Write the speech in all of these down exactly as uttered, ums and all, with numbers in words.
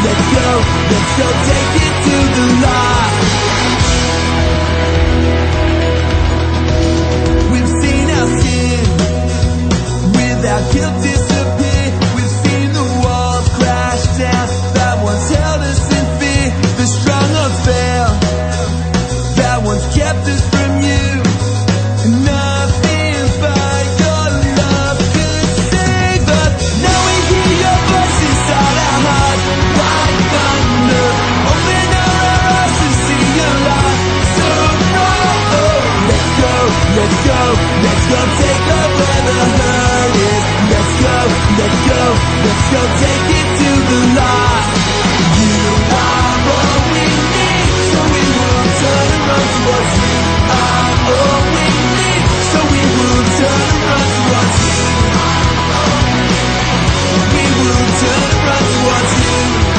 let's go, let's go take it to the light. We've seen our sin without guilt disappear. We've seen the walls crash down that once held us in fear. The strong have failed that once kept us from you. And nothing but your love could save us. Now we hear your voice inside our hearts like thunder. Open our eyes to see your light so bright. Oh, let's go, let's go, let's go take love where the hurt is. Let's go, let's go, let's go take it to the light. You are all we need, so we will turn and run towards you. I'm all we need, so we will turn and run towards you. We will turn and run towards you.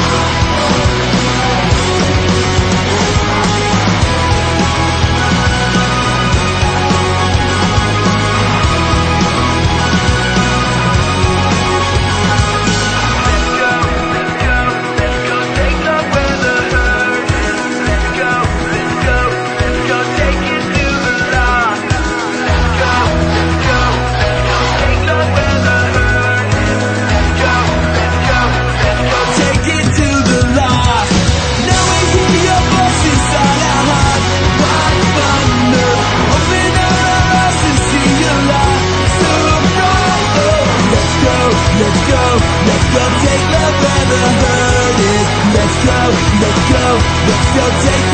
Let's go, let's go take love where the hurt is. Let's go, let's go, let's go take